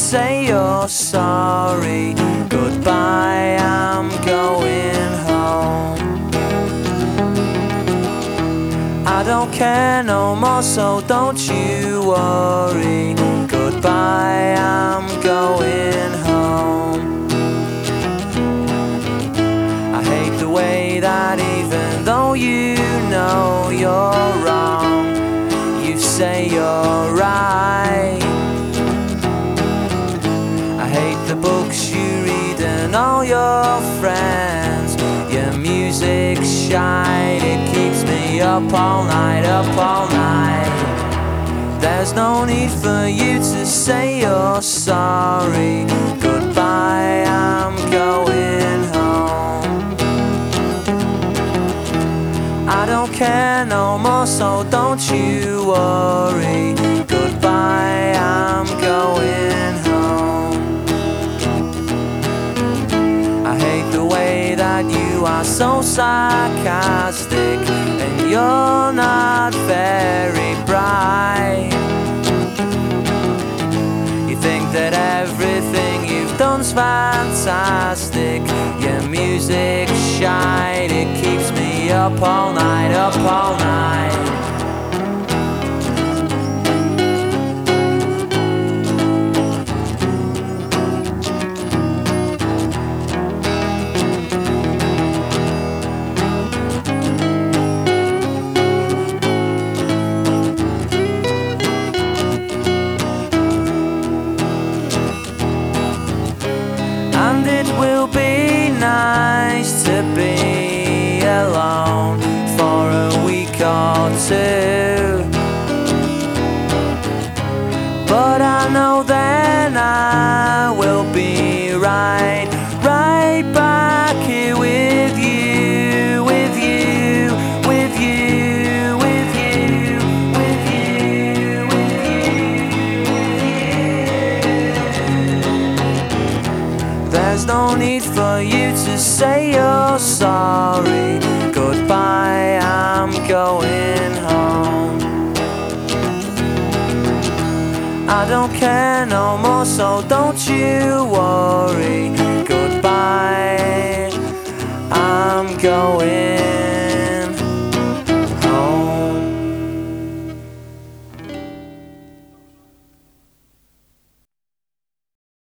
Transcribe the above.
say you're sorry. Goodbye, I'm going home. I don't care no more, so don't you worry. Goodbye, I'm going home. I hate the way that even though you know you're wrong, you say you're right. I hate the books you read and all your friends. Your music's shite, it keeps me up all night, up all night. There's no need for you to say you're sorry. Goodbye, I'm going home. I don't care no more, so don't you worry. Goodbye, I'm going home. I hate the way that you are so sarcastic, and you're not very bright. You think that everything you've done's fantastic. Your music's shite, it keeps me up all night, up all night. And it will be nice to be alone for a week or two, but I know then I will be right back here with you, with you, with you, with you, with you, with you. There's no need for you to say you're sorry. Goodbye, I'm going home. I don't care no more, so don't you worry. Goodbye, I'm going